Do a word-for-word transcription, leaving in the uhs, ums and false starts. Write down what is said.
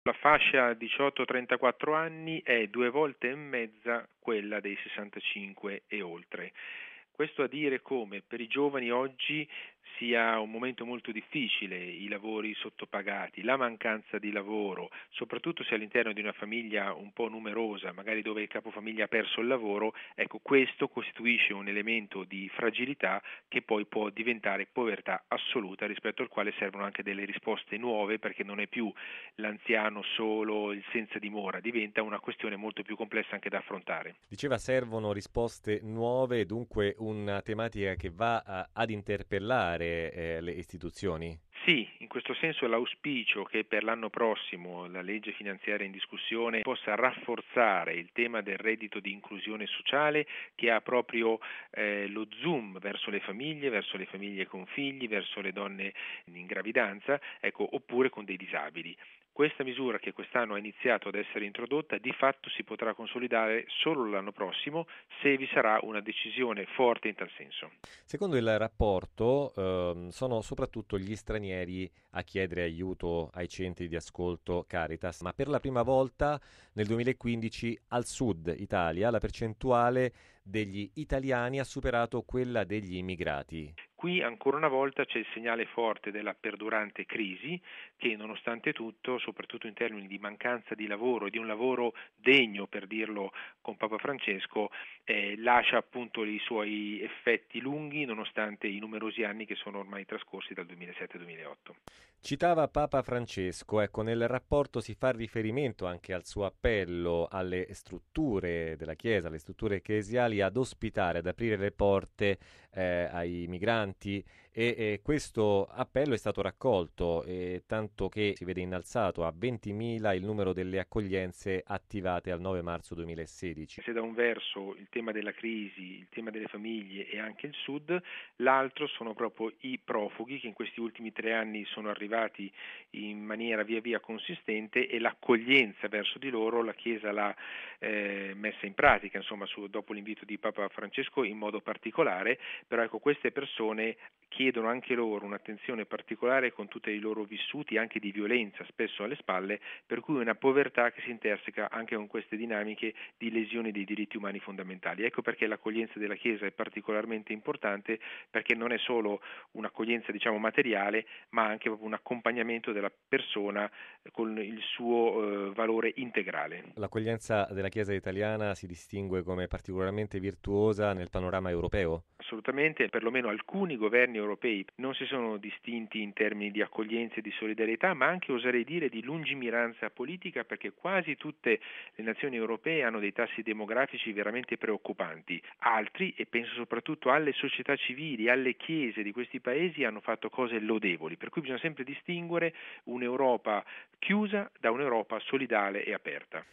La fascia diciotto trentaquattro anni è due volte e mezza quella dei sessantacinque e oltre. Questo a dire come per i giovani oggi sia un momento molto difficile, i lavori sottopagati, la mancanza di lavoro, soprattutto se all'interno di una famiglia un po' numerosa, magari dove il capofamiglia ha perso il lavoro, ecco questo costituisce un elemento di fragilità che poi può diventare povertà assoluta, rispetto al quale servono anche delle risposte nuove, perché non è più l'anziano solo, il senza dimora, diventa una questione molto più complessa anche da affrontare. Diceva servono risposte nuove, dunque una tematica che va a, ad interpellare eh, le istituzioni. Sì, in questo senso l'auspicio che per l'anno prossimo la legge finanziaria in discussione possa rafforzare il tema del reddito di inclusione sociale, che ha proprio eh, lo zoom verso le famiglie, verso le famiglie con figli, verso le donne in gravidanza, ecco, oppure con dei disabili. Questa misura, che quest'anno ha iniziato ad essere introdotta, di fatto si potrà consolidare solo l'anno prossimo se vi sarà una decisione forte in tal senso. Secondo il rapporto, ehm, sono soprattutto gli stranieri a chiedere aiuto ai centri di ascolto Caritas, ma per la prima volta nel duemilaquindici al sud Italia la percentuale degli italiani ha superato quella degli immigrati. Qui ancora una volta c'è il segnale forte della perdurante crisi che, nonostante tutto, soprattutto in termini di mancanza di lavoro e di un lavoro degno, per dirlo con Papa Francesco, eh, lascia appunto i suoi effetti lunghi nonostante i numerosi anni che sono ormai trascorsi dal duemilasette-duemilaotto. Citava Papa Francesco, ecco, nel rapporto si fa riferimento anche al suo appello alle strutture della Chiesa, alle strutture ecclesiali ad ospitare, ad aprire le porte eh, ai migranti e, e questo appello è stato raccolto, eh, tanto che si vede innalzato a ventimila il numero delle accoglienze attivate al nove marzo duemilasedici. Se da un verso il tema della crisi, il tema delle famiglie e anche il Sud, l'altro sono proprio i profughi che in questi ultimi tre anni sono arrivati in maniera via via consistente, e l'accoglienza verso di loro la Chiesa l'ha eh, messa in pratica, insomma, su, dopo l'invito di Papa Francesco in modo particolare, però ecco, queste persone chiedono anche loro un'attenzione particolare con tutti i loro vissuti anche di violenza spesso alle spalle, per cui una povertà che si interseca anche con queste dinamiche di lesioni dei diritti umani fondamentali. Ecco perché l'accoglienza della Chiesa è particolarmente importante, perché non è solo un'accoglienza diciamo materiale, ma anche proprio un accompagnamento della persona con il suo eh, valore integrale. L'accoglienza della Chiesa italiana si distingue come particolarmente virtuosa nel panorama europeo? Assolutamente, perlomeno alcuni governi europei non si sono distinti in termini di accoglienza e di solidarietà, ma anche, oserei dire, di lungimiranza politica, perché quasi tutte le nazioni europee hanno dei tassi demografici veramente preoccupanti. Altri, e penso soprattutto alle società civili, alle chiese di questi paesi, hanno fatto cose lodevoli, per cui bisogna sempre distinguere un'Europa chiusa da un'Europa solidale e aperta.